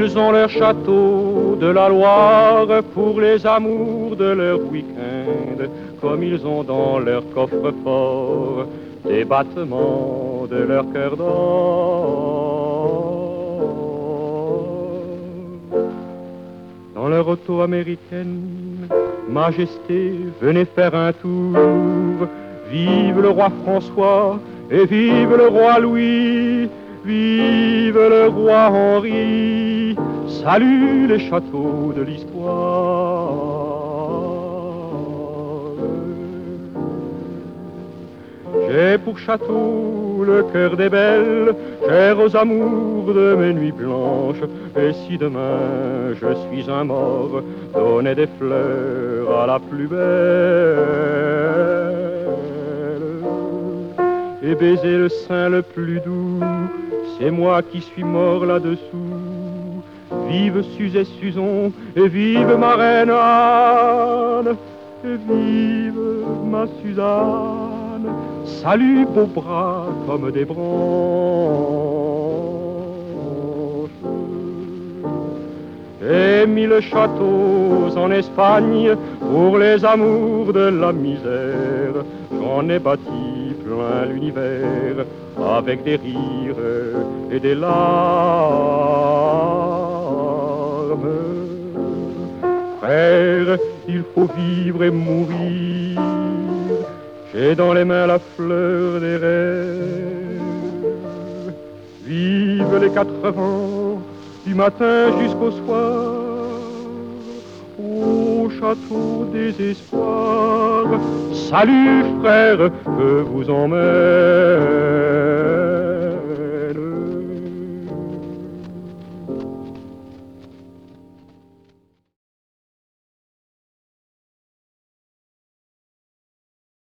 Ils ont leur château de la Loire pour les amours de leur week-end, comme ils ont dans leur coffre-fort des battements de leur cœur d'or. Dans leur auto américaine, Majesté, venez faire un tour. Vive le roi François et vive le roi Louis. Vive le roi Henri, salut les châteaux de l'histoire. J'ai pour château le cœur des belles, cher aux amours de mes nuits blanches. Et si demain je suis un mort, donnez des fleurs à la plus belle. Et baiser le sein le plus doux, c'est moi qui suis mort là-dessous. Vive Suze et Suzon, et vive ma reine Anne, et vive ma Suzanne. Salut beaux bras comme des branches. Et 1000 châteaux en Espagne pour les amours de la misère. J'en ai bâti plein l'univers avec des rires et des larmes. Frère, il faut vivre et mourir. J'ai dans les mains la fleur des rêves. Vive les 4 vents, du matin jusqu'au soir, au château des espoirs. Salut frère, que vous emmène.